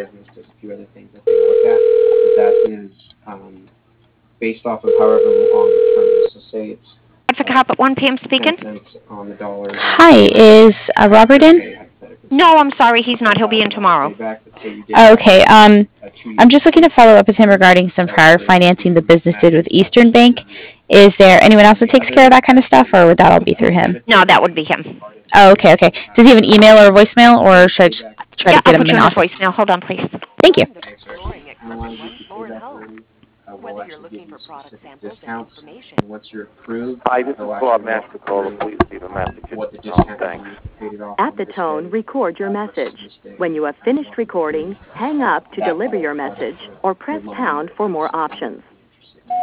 there's just a few other things that they look at, but that is based off of however long the term is. So say it's What's a cop at 1 p.m. 10 speaking? cents on the dollar, then Hi, you would is have Robert to in? pay hypothetically No, speaking I'm sorry, he's not. He'll be in $5 tomorrow. payback. But say you did Oh, have okay. a 2 year I'm just looking to extension, follow up with him regarding some that would prior still financing the be business did with matching up Eastern for Bank. the year. Is there anyone else that The takes care of other that kind of stuff, or would that all be through him? No, that would be him. Oh, okay, okay. Does he have an email or a voicemail, or should I just try Yeah, to I'll get him put in you the on his office? voicemail. Hold on, please. Thank you. Okay, so if you analyze if you pay back early, we'll actually give you specific discounts. And once you're approved, Hi, this is they'll Bob actually walk you Mastercola. through Please leave a message. what the discount would Thanks. be if you paid it off At on the this tone, day record your versus message. this day. When you have finished recording, hang up to That deliver will your cover message for or your press loan pound for more something you options. might be interested in.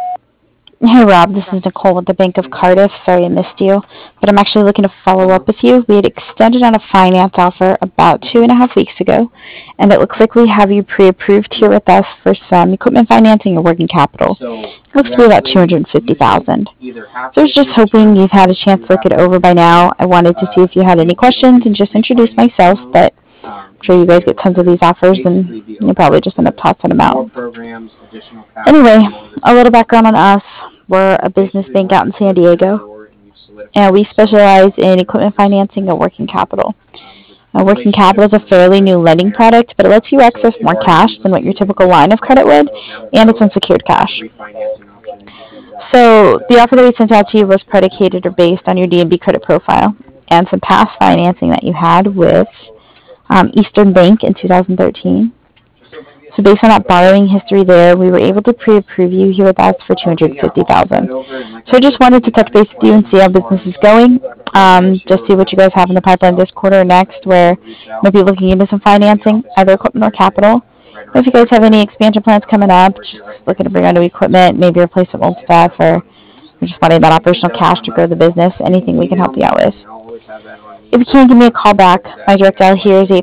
Hey Rob, this is Nicole with the Bank of Cardiff. Sorry I missed you, but I'm actually looking to follow up with you. We had extended on a finance offer about 2.5 weeks ago, and it looks like we have you pre-approved here with us for some equipment financing and working capital. So It looks to be about $250,000. either have So I to was just approve the hoping term you've had a or chance you to look have it to over by now. I wanted to see if you had any questions and just introduce myself, but I'm sure you guys get tons of these offers and you probably just end up tossing them more out. programs, additional capital, Anyway, more a little background on restrictions. us. We're a business Basically, bank out in once the San foot's in the Diego, door and you've and solidified we yourself specialize in in the equipment financing and business, working capital. Working capital relationships is a are really fairly good new lending there. product, but it lets you So access if you more are going to be cash than what your looking to typical use line of some of credit would, and it's those unsecured cash. refinancing options, you can So the offer that we sent out to you was predicated or based on your DNB credit profile and some past financing that you had with Eastern Bank in 2013. So based on that borrowing history there, we were able to pre-approve you here with us for $250,000. So I just wanted to touch base with you and see how business is going. Just see what you guys have in the pipeline this quarter or next, where you might be looking into some financing, either equipment or capital. And if you guys have any expansion plans coming up, just looking to bring on new equipment, maybe replace some old stuff, or you're just wanting that operational cash to grow the business, anything we can help you out with. If you can, give me a call back. My direct dial here is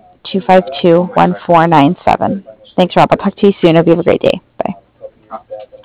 858-252-1497. Thanks, Rob. I'll talk to you soon. Hope you have a great day. Bye.